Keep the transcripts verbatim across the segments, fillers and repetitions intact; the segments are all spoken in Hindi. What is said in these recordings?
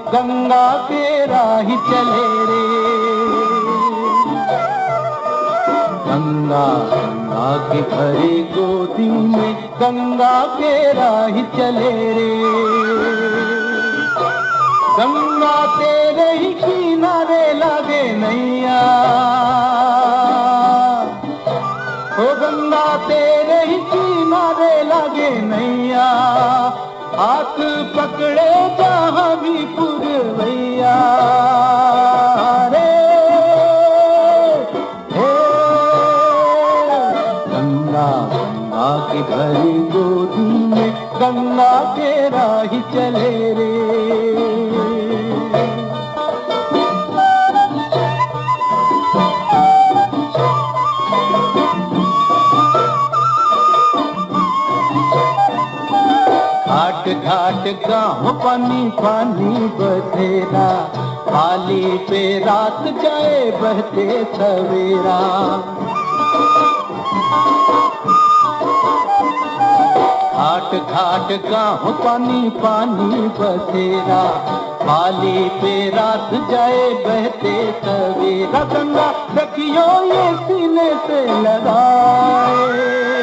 गंगा के राही चले रे। गंगा गंगा की भरी गोदी में गंगा के राही चले रे। गंगा तेरे ही किनारे लागे नैया, ओ गंगा तेरे ही किनारे लागे नैया। हाथ पकड़े जहाँ भी पुरवैया रे। हे गंगा गंगा की भरी गोदी में गंगा के राही चले रे। घाट घाट गाँव पानी पानी बथेरा, पाली पे रात जाए बहते सवेरा। घाट घाट गाँव पानी पानी बथेरा, पाली पे रात जाए बहते सवेरा। गंगा रखियो ये सीने से लगाए,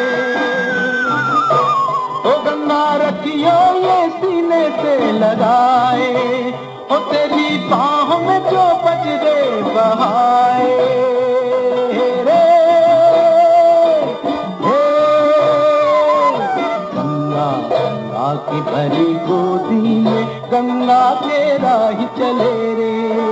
ओ गंगा रखियो ये सीने से लगाए। ओ तेरी बाहों में जो बजरे बहाए रे। हे गंगा गंगा की भरी गोदी में गंगा के राही चले रे।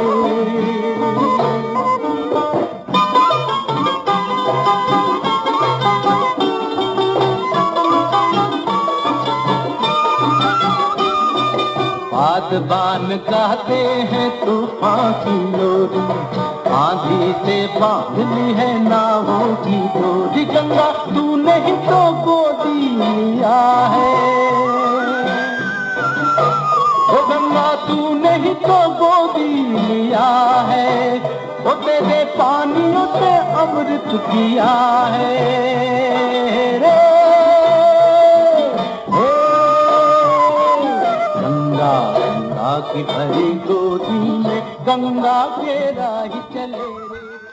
बान कहते हैं तूफान की लोरी, आंधी से बांध ली है नावों की डोरी। गंगा तूने ही तो गोदी लिया है, ओ गंगा तूने ही तो गोदी लिया है। ओ तेरे पानियों से अमृत किया है रे। गंगा की भरी गोदी में गंगा के राही चले रे।